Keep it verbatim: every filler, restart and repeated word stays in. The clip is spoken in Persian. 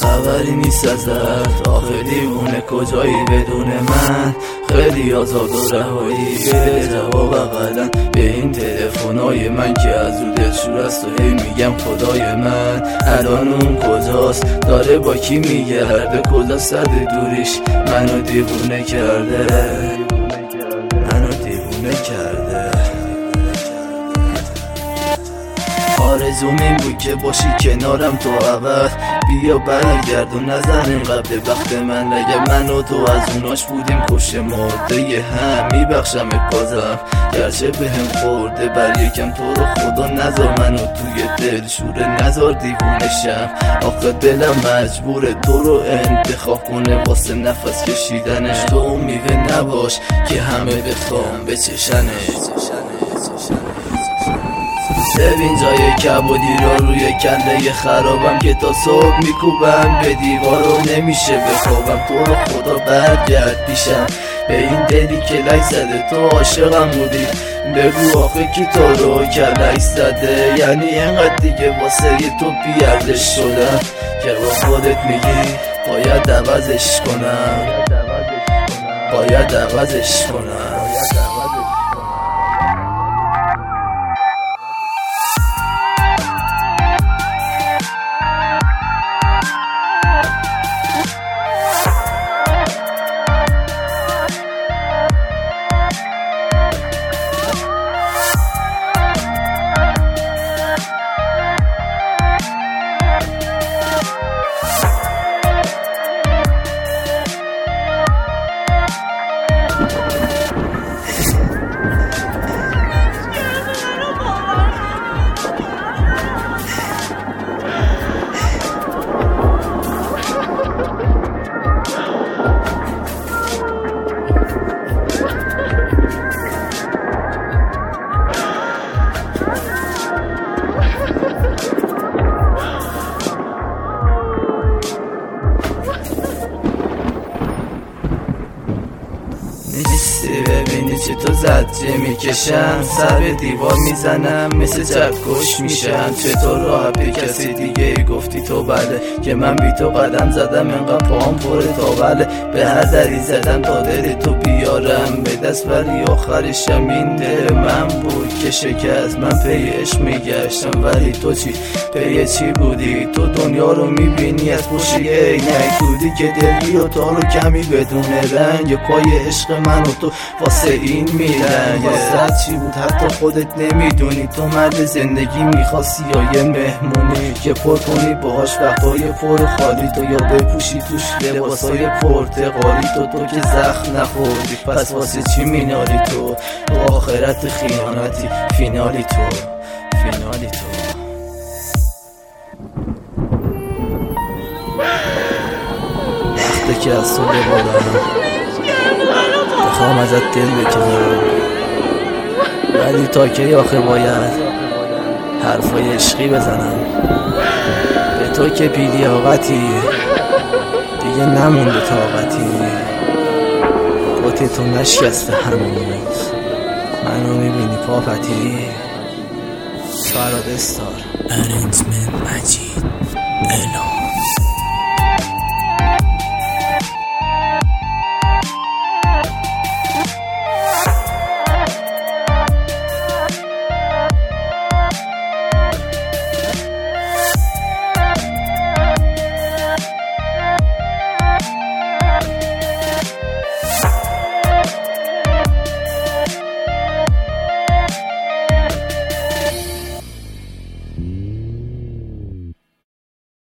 خبری نیست ازت، آخه دیوونه کجایی بدون من؟ خیلی آزاد و رهایی بده جواب اقلن به این تلفنای من که از او دلشور است و هی میگم خدای من الان اون کجاست، داره با کی میگرده، کجا صد دوریش منو دیوونه کرده، منو دیوونه کرده. آرزوم این بود که باشی کنارم تو ابد، بیا برگرد و نزنیم قبل وقت من، اگه من و تو از اوناش بودیم کشته مرده هم میبخشم بازم، گرچه به هم خورده بر یکم تو رو خدا نذار منو توی دل شوره، نذار دیوونشم، آخه دلم مجبوره تو رو انتخاب کنه واسه نفس کشیدنش، تو میوه نباش که همه بخوام بچشنش. ببین جای کبودی رو روی کنده خرابم که تا صبح میکوبم به دیوار و نمیشه بخوابم، تو رو خدا برگرد پیشم به این دلی که لک زده، تو عاشقم بودی بگو آخه کی تو رو کلک زده، یعنی اینقدر دیگه واسه تو بیاردش شدم که با خودت میگی باید عوضش کنم، باید عوضش کنم. نیستی ببینی چه تو زجه میکشم، سر به دیوار میزنم مثل چکش میشم، چطور راه به کسی دیگه گفتی تو بله که من بی تو قدم زدم انقدر پاهم پره تا بله، به هر دری زدم تا دل تو بیارم به دست، ولی آخرشم این دل من بود که شکست، من پی عشق میگشتم ولی تو چی پی چی بودی؟ تو دنیا رو میبینی از پشت عینک بودی که دلی و تو رو کمی بدون رنگ، پای عشق من و تو واسه این میرن واسه چی بود حتی خودت نمیدونی، تو مرد زندگی میخواستی یا یه مهمونی که پر کنی باهاش وقتای پر خالی تو، یا بپوشی توش لباسای پرتقالی تو، تو که زخم نخوردی پس واسه چی مینالی تو؟ تو آخرت خیانتی فینالی تو، فینالی تو. وقتی که از تو ببالم بخوام ازت دل بکنم، ولی تا کی آخه باید حرفای عشقی بزنم به تو که بی‌لیاقتی دیگه نمونده طاقتی، کت تو نشکسته هنوز منو میبینی پاپتی. فراد استار ارنجمنت مجید اعلام